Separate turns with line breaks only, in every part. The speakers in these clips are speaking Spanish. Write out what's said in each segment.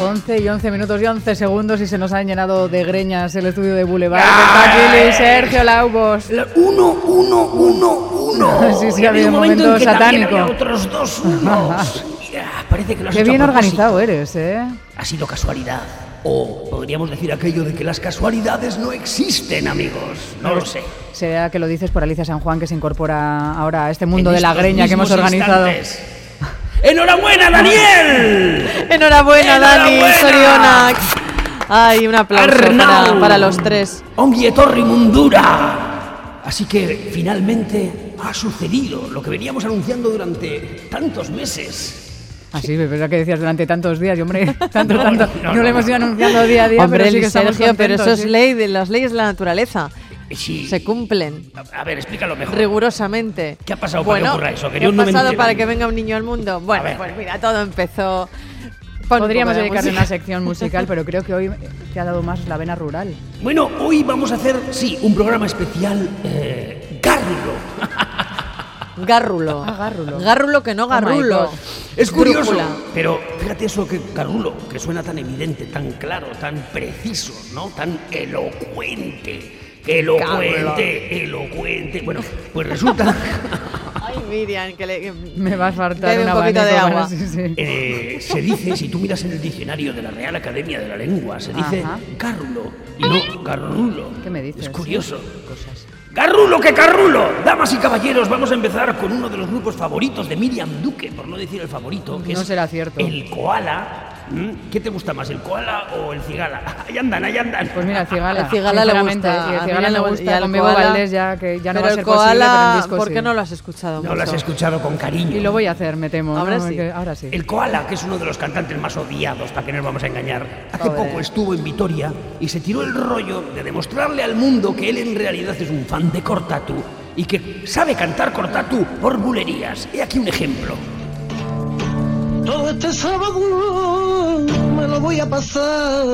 11 y 11 minutos y 11 segundos y se nos han llenado de greñas el estudio de Boulevard. Está aquí Sergio Laubos.
1.
Sí, ha habido un momento satánico.
Otros 2 unos. Mira, parece que lo has
Qué
hecho
bien
a propósito.
organizado eres, ¿eh?
Ha sido casualidad. O podríamos decir aquello de que las casualidades no existen, amigos. No lo sé.
Será que lo dices por Alicia San Juan, que se incorpora ahora a este mundo
En
de la
estos
greña que hemos
mismos
organizado.
instantes. ¡Enhorabuena, Daniel!
Enhorabuena, Dani,
¡Enhorabuena!
Sorionak. Ay, un aplauso
Arnau.
para los tres.
Ongi etorri mundura. Así que finalmente ha sucedido lo que veníamos anunciando durante tantos meses.
Así, pero que decías durante tantos días, y hombre, tanto.
No,
No lo hemos ido anunciando día a día,
Hombre,
pero sí que estamos
Sergio, pero eso
contentos,
es
sí.
ley de las leyes de la naturaleza.
Sí.
Se cumplen
A ver, explícalo mejor.
rigurosamente.
¿Qué ha pasado para que ocurra eso? Que
¿qué
yo
ha
no me
pasado
entero.
para que venga un niño al mundo? Bueno,
A ver.
pues mira, todo empezó. Pon un
Podríamos
poco de
dedicarle
música.
una sección musical, pero creo que hoy te ha dado más la vena rural.
Bueno, hoy vamos a hacer, un programa especial Gárrulo.
Gárrulo.
Ah, gárrulo.
Gárrulo que no
my
garrulo.
God.
Es curioso,
Brújula.
pero fíjate eso que Gárrulo, que suena tan evidente, tan claro, tan preciso, ¿no? Tan elocuente. Elocuente. Bueno, pues resulta...
Ay, Miriam, que
Me va a faltar
Bebe un
un
poquito
abanico
de
para-
agua.
sí.
se dice, si tú miras en el diccionario de la Real Academia de la Lengua, se dice
Ajá.
Gárrulo y no Garrulo.
¿Qué me dices?
Es curioso.
Cosas.
¡Garrulo que Garrulo! Damas y caballeros, vamos a empezar con uno de los grupos favoritos de Miriam Duque, por no decir el favorito, que
No
es
será cierto.
el Koala. ¿Qué te gusta más, el Koala o el Cigala? Ahí andan.
Pues mira, el Cigala.
El Cigala le
sinceramente,
gusta,
y el
a
Cigala
Miriam
me
le
gusta
y al
con Bebo
Koala-
Valdés ya, que ya no
pero
va a
el
ser posible, pero en
koala,
disco
¿por
sí.
qué no lo has escuchado
No
mucho?
lo has escuchado con cariño.
Y lo voy a hacer, me temo.
Ahora
¿no?
sí.
Que ahora sí.
El Koala, que es uno de los cantantes más odiados, para que no nos vamos a engañar, hace
Joder.
poco estuvo en Vitoria y se tiró el rollo de demostrarle al mundo que él en realidad es un fan de Cortatu y que sabe cantar Cortatu por bulerías. He aquí un ejemplo.
Todo este sábado me lo voy a pasar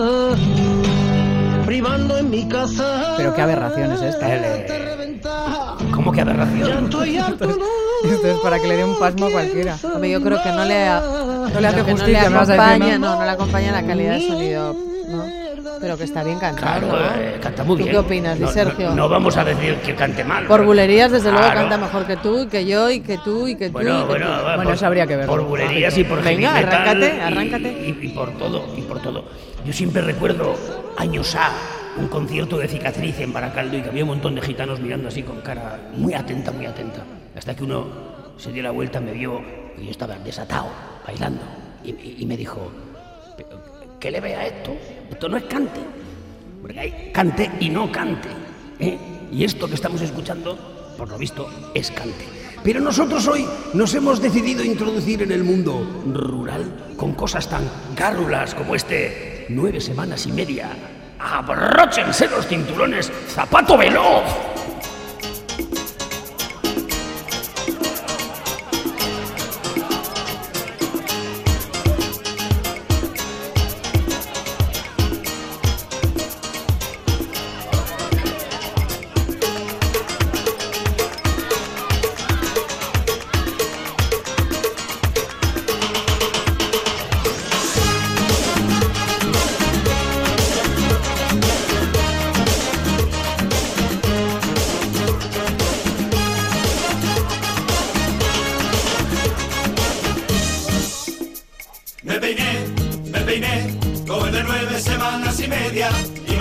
privando en mi casa.
Pero qué aberración es esta.
De reventar.
¿Cómo que
Ya
aberración?
estoy harto,
Esto es para que le dé un pasmo a cualquiera.
Hombre, yo creo que no le
No le hace
creo que
justicia, me
no
vas
le
a decir,
acompaña,
¿no?
no le acompaña la calidad de sonido, ¿no? Pero que está bien cantado,
Claro,
¿no?
canta muy
¿Tú
bien.
qué opinas,
No,
Sergio?
No vamos a decir que cante mal.
Por bulerías, desde luego,
Claro.
canta mejor que tú, y que yo, y que tú, y que tú.
Bueno,
y que
bueno,
tú.
va,
Bueno, eso habría que verlo.
Por bulerías y por
Venga,
heavy metal
arráncate,
y-
arráncate.
Y por todo. Yo siempre recuerdo años un concierto de Cicatriz en Baracaldo y que había un montón de gitanos mirando así con cara muy atenta. Hasta que uno se dio la vuelta, me vio y yo estaba desatado, bailando. Y me dijo, ¿qué le ve a esto? Esto no es cante. Porque hay cante y no cante. ¿Eh? Y esto que estamos escuchando, por lo visto, es cante. Pero nosotros hoy nos hemos decidido introducir en el mundo rural con cosas tan gárrulas como 9 semanas y media. ¡Abróchense los cinturones! ¡Zapato veloz!
Me peiné, como el de 9 semanas y media, y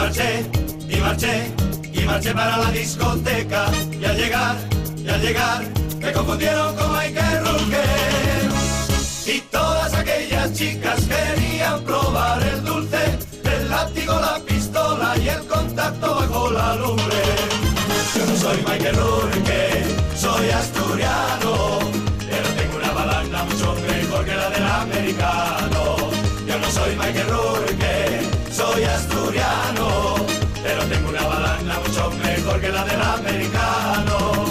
marché para la discoteca, y al llegar, me confundieron con Michael Rourke. Y todas aquellas chicas querían probar el dulce, el látigo, la pistola y el contacto bajo la lumbre. Yo no soy Michael Rourke, soy asturiano, pero tengo una balana mucho mejor que la del americano. Yo no soy Michael Rourke, soy asturiano, pero tengo una balana mucho mejor que la del americano.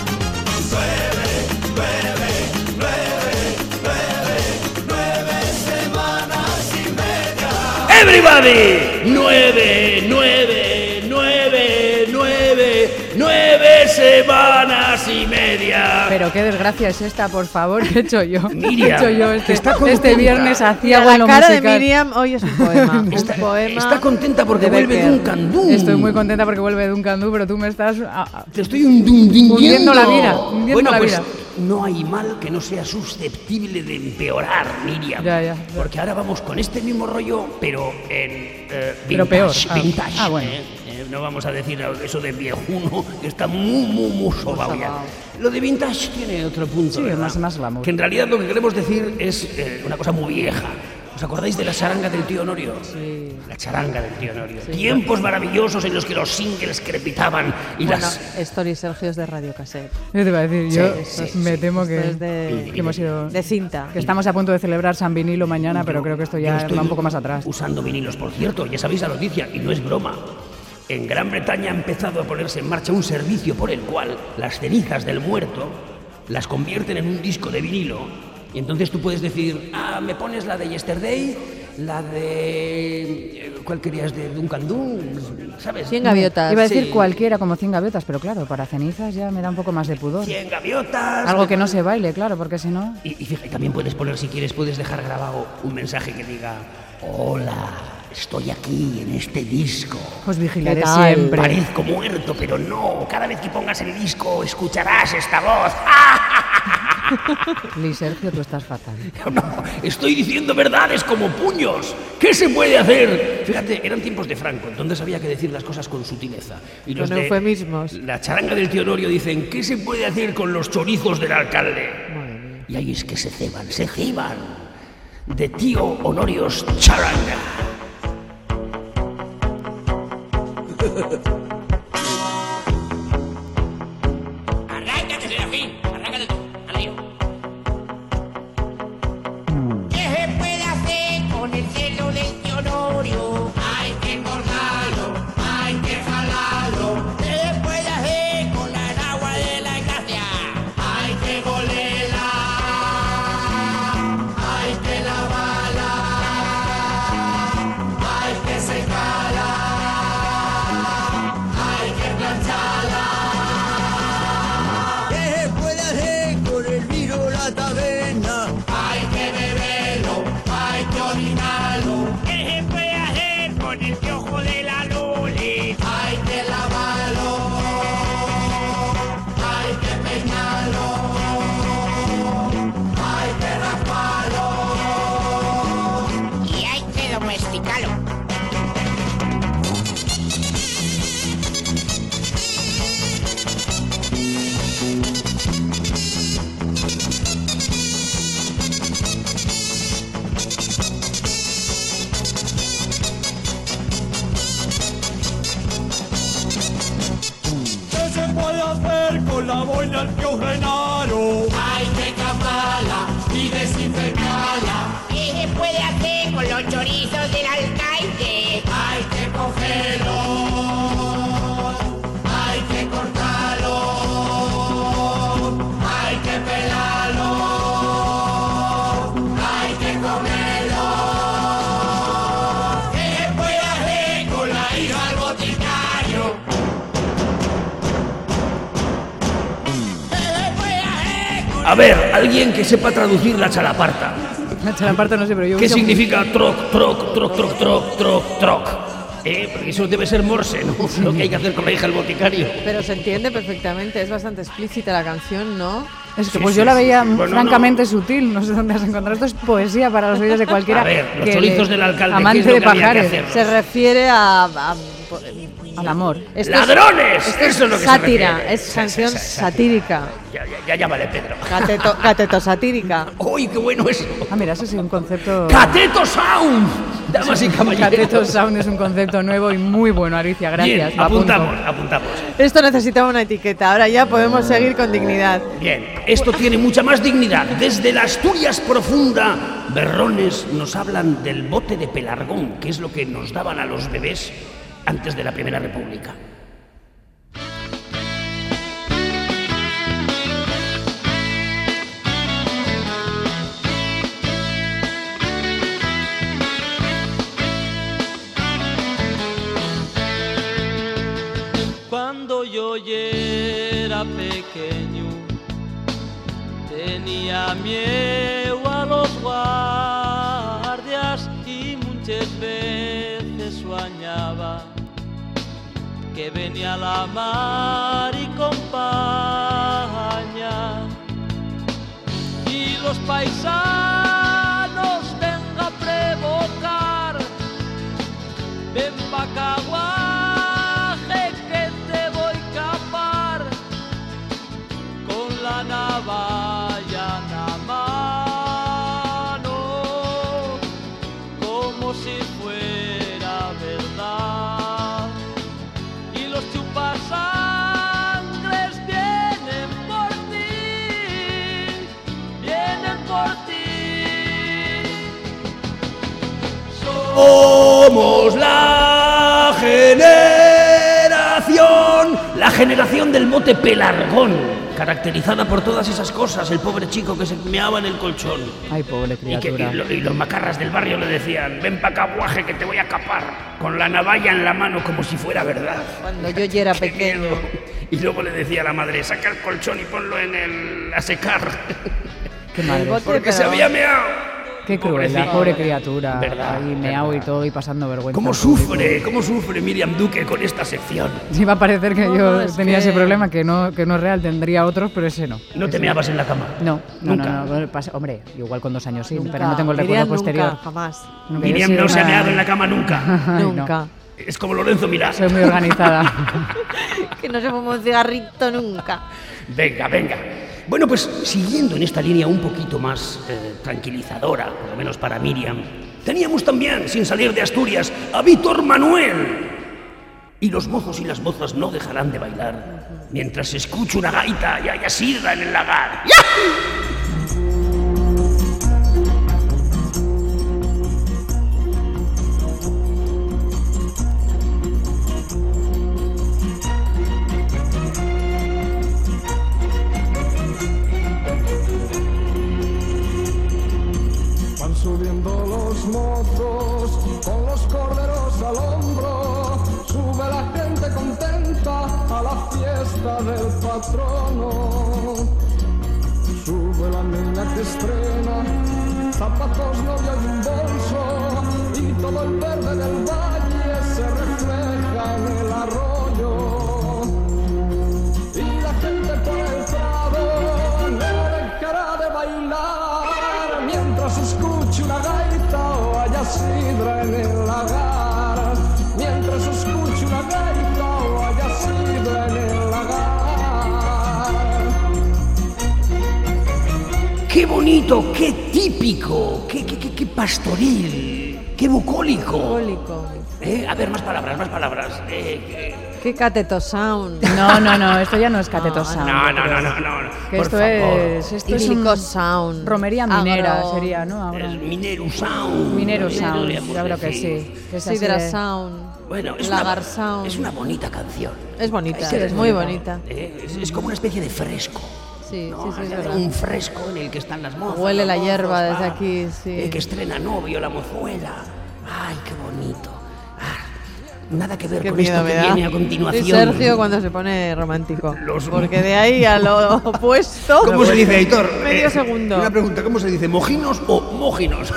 9 semanas y media.
¡Everybody! 9 semanas y media.
Pero qué desgracia es esta, por favor, ¿qué he hecho yo?
Miriam,
¿Qué he hecho yo
está contenta.
este viernes hacía
La
bueno
cara
musical?
de Miriam hoy es un poema. Un poema
Está contenta porque
de
vuelve
Becker.
Duncan Du.
Estoy muy contenta porque vuelve Duncan Du, pero tú me estás
Te estoy hundiendo
hundiendo la vida, hundiendo
bueno,
la
pues
vida.
no hay mal que no sea susceptible de empeorar, Miriam.
Ya.
Porque ahora vamos con este mismo rollo, pero en
Pero
vintage.
peor.
Vintage.
Bueno.
No vamos a decir eso de viejuno, que está muy sobao ya. Lo de vintage tiene otro punto.
Sí,
¿verdad?
más glamour.
Que en realidad lo que queremos decir es una cosa muy vieja. ¿Os acordáis de la charanga del tío Honorio? Sí. La charanga del tío Honorio. Sí. Tiempos maravillosos en los que los singles crepitaban y
Bueno,
las...
Story Sergio es de Radio Cassette.
Yo te iba a decir, me temo
Esto
que,
es de
hemos ido...
de cinta.
Que estamos a punto de celebrar San Vinilo mañana, pero creo que esto
Yo
ya
estoy
va un poco más atrás.
usando vinilos, por cierto, ya sabéis la noticia, y no es broma. En Gran Bretaña ha empezado a ponerse en marcha un servicio por el cual las cenizas del muerto las convierten en un disco de vinilo. Y entonces tú puedes decir, me pones la de Yesterday, la de... ¿Cuál querías? De Duncan Du, ¿sabes?
100 gaviotas.
Iba a decir
sí.
cualquiera como 100 gaviotas, pero claro, para cenizas ya me da un poco más de pudor.
100 gaviotas.
Algo que no se baile, claro, porque si no...
Y fíjate, también puedes poner, si quieres, puedes dejar grabado un mensaje que diga, hola, estoy aquí en este disco.
Pues vigilaré
¿Qué tal?
siempre.
Parezco muerto, pero no. Cada vez que pongas el disco escucharás esta voz.
Liz, Sergio, tú estás fatal.
No, estoy diciendo verdades como puños. ¿Qué se puede hacer? Fíjate, eran tiempos de Franco, entonces había que decir las cosas con sutileza. Y los
Con
de
eufemismos.
la charanga del tío Honorio dicen, ¿qué se puede hacer con los chorizos del alcalde? Y ahí es que se ceban. De tío Honorios charanga.
Arráncate, Serafín, arráncate tú, al lío. ¿Qué se puede hacer con el celo del tío Honorio? Hay que cortarlo, hay que jalarlo. ¿Qué se puede hacer con la agua de la gracia? Hay que golerla, hay que lavarla, hay que secarla, hay que plancharla.
¿Qué se puede hacer con el vino la taberna?
Hay que beberlo, hay que orinarlo. ¿Qué se puede hacer con el piojo de la Luli? Hay que lavarlo, hay que peinarlo, hay que rasparlo y hay que domesticarlo.
¿Qué se puede hacer con la boina al tío Genaro?
Hay que cambiarla y desinfectarla. ¿Qué se puede hacer con los chorizos del alcaide? Hay que cogerlos, hay que cortarlos, hay que pelarlos, hay que comerlos. ¿Qué se puede hacer con la hija al boticario? ¿Qué se puede hacer con
A ver, alguien que sepa traducir la chalaparta.
La chalaparta no sé, pero yo...
¿Qué
uso-
significa troc? Porque eso debe ser morse, ¿no? Lo que hay que hacer con la hija del boticario.
Pero se entiende perfectamente, es bastante explícita la canción, ¿no?
Es que
Sí,
pues
sí,
yo la
sí,
veía
sí. Bueno,
francamente sutil, no sé dónde has encontrado. Esto es poesía para los oídos de cualquiera.
A ver, los
que
chorizos del alcalde, ¿qué
amante
es lo
de
que había que
pajares.
hacer?
Se refiere
Al amor.
Esto
¡Ladrones!
Esto
Eso es lo que se
sátira,
refiere.
es canción satírica.
Ya llámale, Pedro.
Cateto satírica.
¡Uy, qué bueno eso!
Ah, mira, ese es un concepto...
¡Cateto Sound! Damas y caballeros.
Cateto Sound es un concepto nuevo y muy bueno, Alicia, gracias.
Bien,
lo apunto.
apuntamos.
Esto necesitaba una etiqueta, ahora ya podemos seguir con dignidad.
Bien, esto tiene mucha más dignidad. Desde la Asturias profunda, berrones nos hablan del bote de pelargón, que es lo que nos daban a los bebés antes de la Primera República.
Cuando yo era era pequeño tenía miedo a los guardias y muchas veces soñaba que venía la mar y compañía y los paisanos venga a provocar, ven pa' Caguaje que te voy a capar con la navalla en la mano, como si fuera verdad. Y los chupasangres vienen por ti.
Somos la generación del mote pelargón, caracterizada por todas esas cosas. El pobre chico que se meaba en el colchón.
Ay, pobre criatura.
Y los macarras del barrio le decían: ven pa' Caguaje que te voy a capar, con la navalla en la mano como si fuera verdad.
Cuando yo ya era pequeño.
Y luego le decía a la madre: saca el colchón y ponlo a secar.
Qué madre.
Porque se había meado.
Qué crueldad, pobre criatura.
Verdad,
ahí meao y todo y pasando vergüenza.
¿Cómo sufre Miriam Duque con esta sección?
Sí, va a parecer que yo tenía ese problema, que no es real, tendría otros, pero ese no.
¿No te meabas en la cama?
No,
¿Nunca?
no. Hombre, igual con 2 años sí,
Nunca.
pero no tengo el recuerdo
Miriam
posterior.
Nunca, jamás.
Miriam no se ha meado en la cama nunca.
Ay,
Nunca.
no.
Es como Lorenzo Milá.
Soy muy organizada.
Que no se fuma un cigarrito nunca.
Venga. Bueno, pues siguiendo en esta línea un poquito más tranquilizadora, por lo menos para Miriam, teníamos también, sin salir de Asturias, a Víctor Manuel. Y los mozos y las mozas no dejarán de bailar mientras se escucha una gaita y haya sidra en el lagar.
Subiendo los mozos con los corderos al hombro, sube la gente contenta a la fiesta del patrono. Sube la niña que estrena zapatos, novio y un bolso, y todo el verde del valle se refleja en el arroyo. Y la gente por el prado no dejará de bailar mientras escuche una gaita o haya sidra en el lagar. Mientras escuche una gaita o haya sidra en el lagar.
¡Qué bonito! ¡Qué típico! ¡Qué pastoril! ¡Qué bucólico!
Bucólico.
A ver, más palabras.
Qué cateto sound.
No, esto ya no es cateto sound.
No.
Que
Por
esto
favor.
es un
Idílico sound.
romería minera
Agro.
sería, ¿no? Ahora.
El Minero Sound.
Minero Sound,
podríamos
yo creo que
decir.
sí. Que es así
Sidra
de-
sound.
Bueno,
Lagar sound.
es una bonita canción.
Es bonita,
Sí,
es muy bonita.
Es como una especie de fresco.
Sí,
¿no?
es verdad.
Un fresco en el que están las mozas.
Huele la
los
hierba
mozos,
desde aquí, sí.
Que estrena novio, la mozuela. Ay, qué bonito. Nada que ver
Qué
con
miedo
esto
me
que
da.
viene a continuación.
Y Sergio cuando se pone romántico.
Los-
Porque de ahí a lo opuesto.
¿Cómo se dice, Aitor?
Medio segundo.
Una pregunta, ¿cómo se dice? ¿Mojinos o móginos?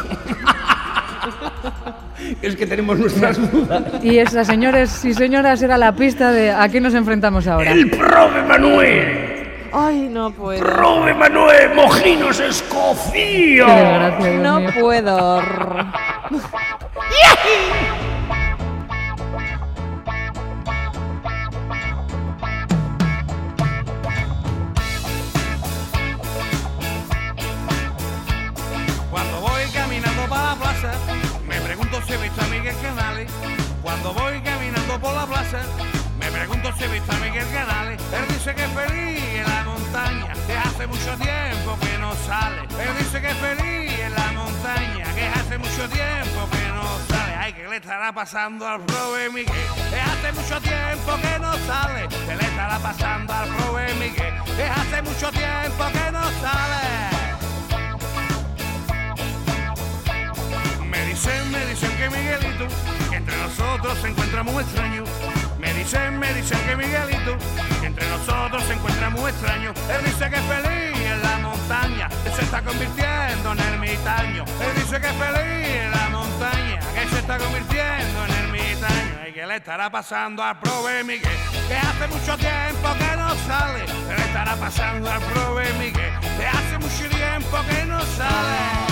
Es que tenemos nuestras dudas.
Y esa, señores y señoras, era la pista de a qué nos enfrentamos ahora.
El Prove Manuel.
Ay, no puedo.
Prove Manuel, Mojinos Escofío.
Qué desgracia, Dios
No
mío.
puedo.
Cuando voy caminando por la plaza, me pregunto si he visto a Miguel Canales. Cuando voy caminando por la plaza, me pregunto si he visto a Miguel Canales. Él dice que es feliz en la montaña, que hace mucho tiempo que no sale. Él dice que es feliz en la montaña, que hace mucho tiempo que no sale. Ay, ¿qué le estará pasando al Prove Miguel? Que hace mucho tiempo que no sale. ¿Qué le estará pasando al Prove Miguel? Que hace mucho tiempo que no sale. Me dicen que Miguelito, que entre nosotros se encuentra muy extraño. Me me dicen que Miguelito, que entre nosotros se encuentra muy extraño. Él dice que es feliz en la montaña, que se está convirtiendo en ermitaño. Él dice que es feliz en la montaña, que se está convirtiendo en ermitaño. Y que le estará pasando al prove Miguel, que hace mucho tiempo que no sale. Le estará pasando al prove Miguel, que hace mucho tiempo que no sale.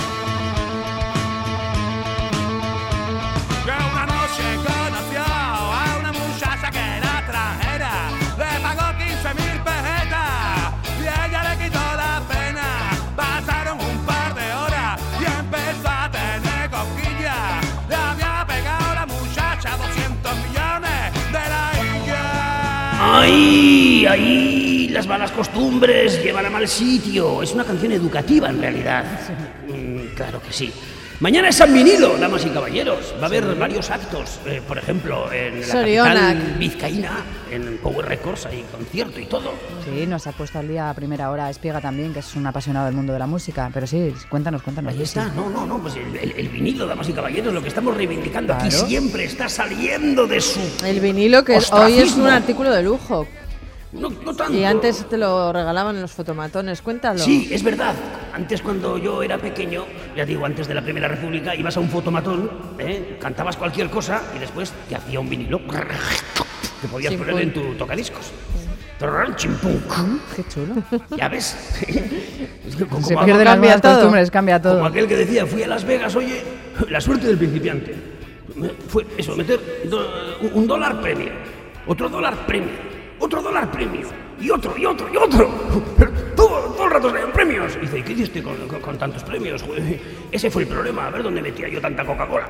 Que una noche conoció a una muchacha que era extranjera, le pagó 15.000 pesetas y ella le quitó la pena. Pasaron un par de horas y empezó a tener cosquillas. Le había pegado la muchacha 200 millones de la isla.
¡Ay! ¡Ay! Las malas costumbres llevan a mal sitio. Es una canción educativa en realidad. Claro que sí. Mañana es San Vinilo, damas y caballeros. Va a haber varios actos, por ejemplo, en la capital vizcaína, en Power Records, hay concierto y todo.
Sí, nos ha puesto al día a primera hora Espiega también, que es un apasionado del mundo de la música. Pero sí, cuéntanos.
Ahí está, no, pues el vinilo, damas y caballeros, lo que estamos reivindicando aquí siempre está saliendo de su
El vinilo, que
ostracismo.
hoy es un artículo de lujo.
No tanto.
Y antes te lo regalaban en los fotomatones, cuéntalo.
Sí, es verdad. Antes, cuando yo era pequeño, ya digo, antes de la Primera República, ibas a un fotomatón, cantabas cualquier cosa y después te hacía un vinilo que podías poner en tu tocadiscos. Chimpum.
Qué chulo.
¿Ya ves?
Se pierden las buenas costumbres, cambia todo.
Como aquel que decía, fui a Las Vegas, oye, la suerte del principiante. Fue eso, meter $1 premio, otro $1 premio, otro $1 premio, y otro. Pero todo el rato salían premios. Y dice, ¿y qué hiciste con tantos premios? Joder, ese fue el problema, a ver dónde metía yo tanta Coca-Cola.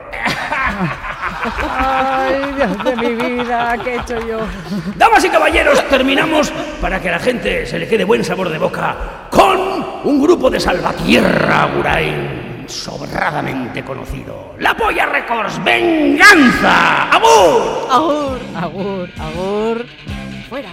Ay, Dios de mi vida, ¿qué he hecho yo?
Damas y caballeros, terminamos para que a la gente se le quede buen sabor de boca con un grupo de salvatierra Agurain sobradamente conocido. La Polla Records, Venganza. ¡Agur!
Agur.
Agur, agur.
Fuera.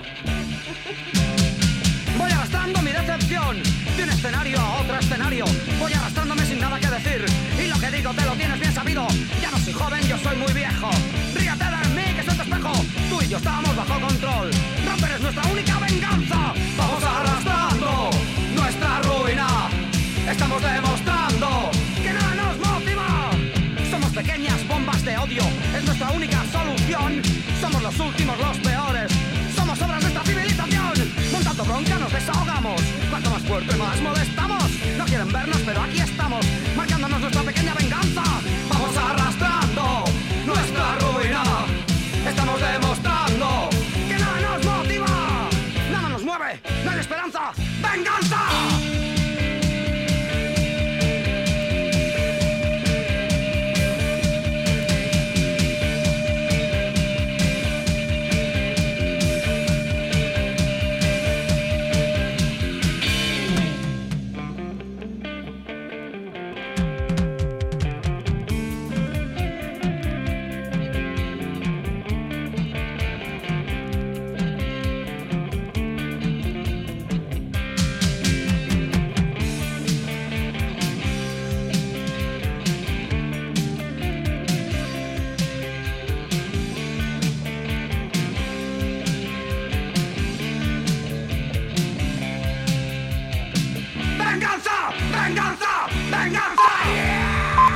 Voy arrastrando mi decepción de un escenario a otro escenario. Voy arrastrándome sin nada que decir. Y lo que digo te lo tienes bien sabido. Ya no soy joven, yo soy muy viejo. Ríete de mí, que soy tu espejo. Tú y yo estamos bajo control. Romper es nuestra única venganza. Vamos arrastrando nuestra ruina. Estamos demostrando que nada nos motiva. Somos pequeñas bombas de odio. Es nuestra única solución. Somos los últimos, los peores. Somos obras de esta civilización. Montando bronca nos desahogamos. Cuanto más fuerte más molestamos. No quieren vernos pero aquí estamos, marcándonos nuestra pequeña venganza. Vamos arrastrando nuestra ruina. Estamos demostrando que nada nos motiva. Nada nos mueve, no hay esperanza. ¡Venganza! ¡Venganza! ¡Venganza! ¡Venganza!